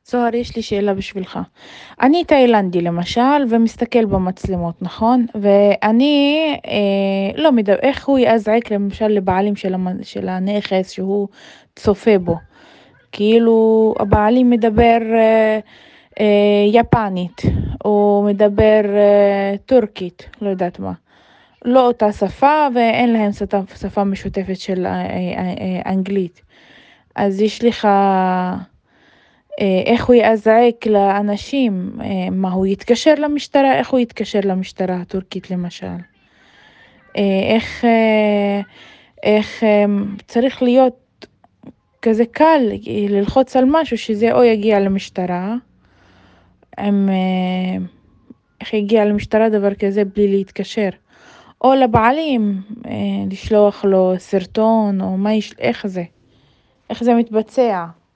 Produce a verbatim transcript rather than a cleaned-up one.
זוהר, יש לי שאלה בשבילך. אני תאילנדי למשל, ומסתכל במצלמות, נכון? ואני אה, לא מדבר, איך הוא יזעק למשל לבעלים של, המ, של הנכס שהוא צופה בו? כאילו הבעלים מדבר אה, אה, יפנית, או מדבר אה, טורקית, לא יודעת מה. לא אותה שפה, ואין להם שפה, שפה משותפת של אה, אה, אה, אנגלית. אז יש לך... אה, איך הוא יזעק לאנשים, אה, מה הוא יתקשר למשטרה, איך הוא יתקשר למשטרה הטורקית למשל, אה, איך, אה, איך אה, צריך להיות כזה קל ללחוץ על משהו שזה או יגיע למשטרה, עם, אה, איך יגיע למשטרה דבר כזה בלי להתקשר, או לבעלים, אה, לשלוח לו סרטון, או מה יש, איך זה, איך זה מתבצע.